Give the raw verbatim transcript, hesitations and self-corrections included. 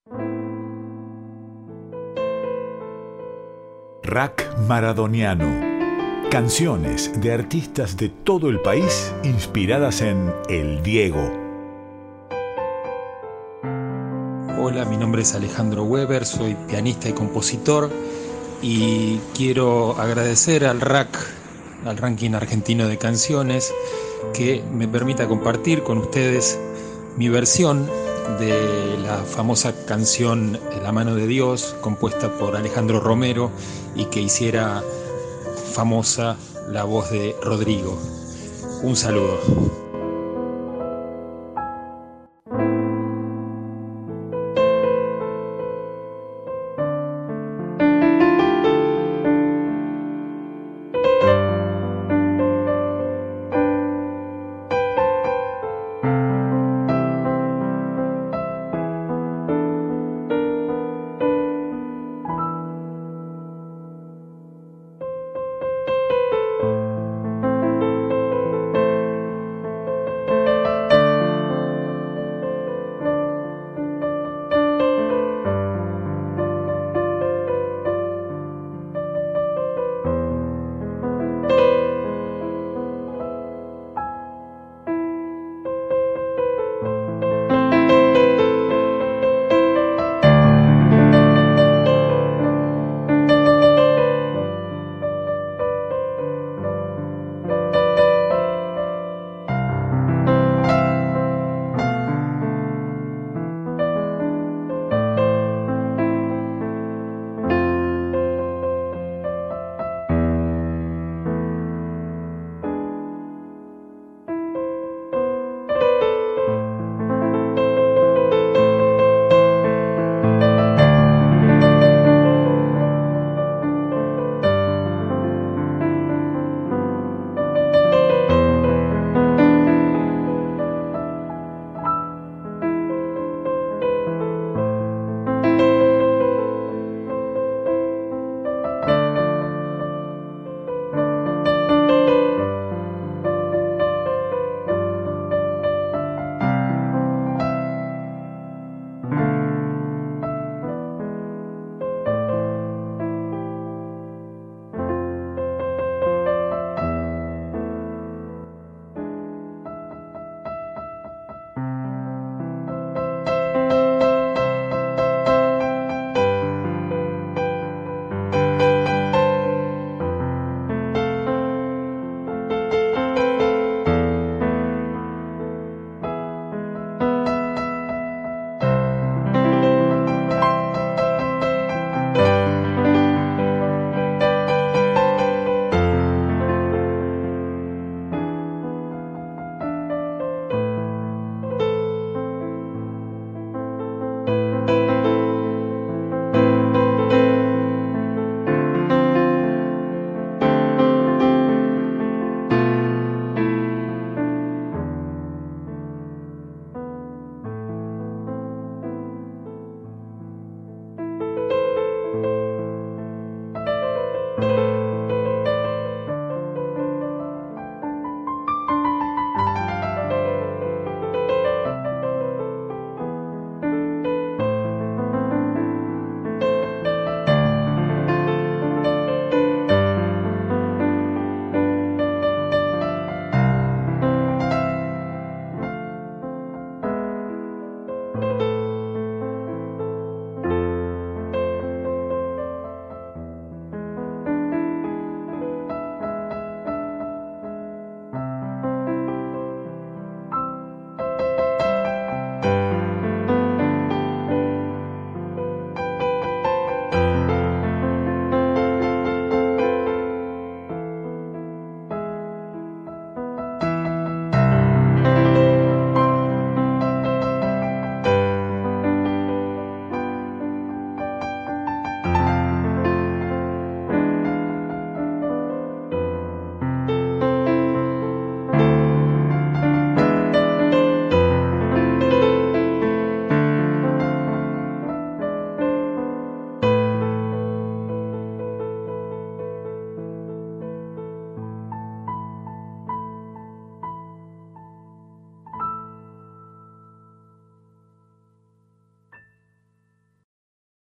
Rack Maradoniano. Canciones de artistas de todo el país inspiradas en El Diego. Hola, mi nombre es Alejandro Weber, soy pianista y compositor y quiero agradecer al Rack, al ranking argentino de canciones, que me permita compartir con ustedes mi versión de la famosa canción La mano de Dios, compuesta por Alejandro Romero y que hiciera famosa la voz de Rodrigo. Un saludo.